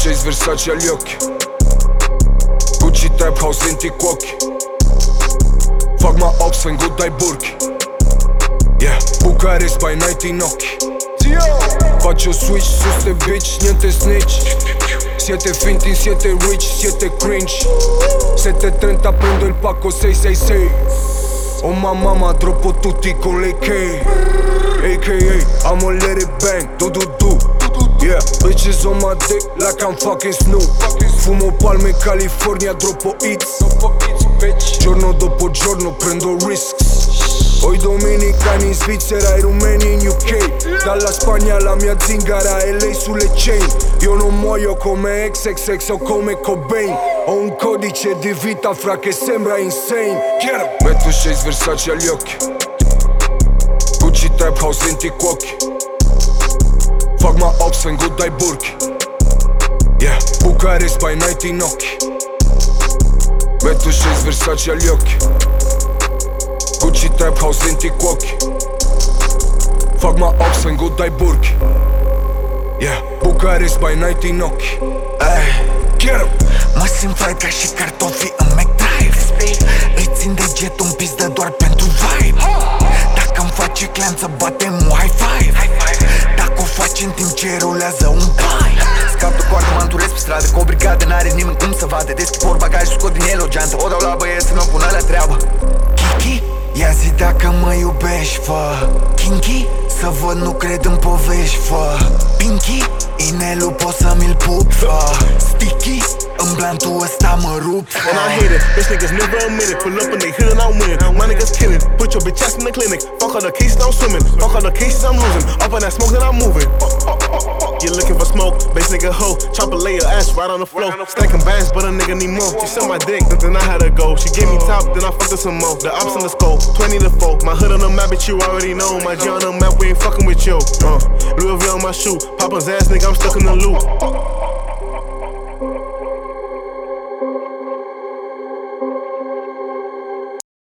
Chase Versace agli occhi, Gucci Trap House 20 cuochi. Fac ma ops, vengo dai burchi. Yeah, Bucarest by night in occhi. Faccio switch su ste bitch, niente snitch. Siete finti, siete rich, siete cringe. 7:30 prendo il pacco 666. Oh mamma, droppo tutti con le K. AKA, I'ma let it bang, do. Yeah, bitches on my dick like I'm fucking Snoop. Fumo palme in California, droppo hits. Giorno dopo giorno prendo risks. Ho i domenicani in Svizzera e i rumeni in UK. Dalla Spagna alla mia zingara e lei sulle chain. Io non muoio come XXX o come Cobain. Ho un codice di vita fra che sembra insane. Metto Chase Versace agli occhi, Gucci Trap House 20 cuochi. Fac ma ops, vengo dai burchi. Yeah, Bucarest by night in occhi. Metto Chase Versace agli occhi, Gucci Trap House 20 cuochi. Fac ma ops, vengo dai burchi. Yeah, Bucarest by night in occhi. Mă simt fried ca și cartofii în McDrive. Îi țin degetul în pizdă doar pentru vibe. Dacă-mi face clan să batem un high five. Dacă o faci în timp ce rulează un pai. Scap de coartă, mă înturesc pe stradă. Cu o brigadă n-are nimeni cum să vadă. Deschid portbagaj, scot din el o geantă. O dau la băieți să mă pună la treabă. Kiki, ia zi dacă mă iubești, fă. Kinky, să văd, nu cred în povești, fă. Pinky, inelul pot să mi-l pup, fă. Sticky, în blantul ăsta mă rup, fă. And I hate it, bitch niggas never admit it. Pull up in they hood and I win. My niggas killing, put your bitch ass in the clinic. Fuck all the cases I'm swimming, fuck all the cases I'm losing. Up on that smoke that I'm moving. You looking for smoke, base nigga hoe. Chopper lay your ass right on the floor. Stacking bands, but a nigga need more. She sucked my dick, then I had to go. She gave me top, then I fucked her some more. The ops in the scope, 20 to 4. My hood on the map, bitch, you already know. My G on the map, we ain't fucking with you. Louis V on my shoe, Papa's ass nigga, I'm stuck in the loop.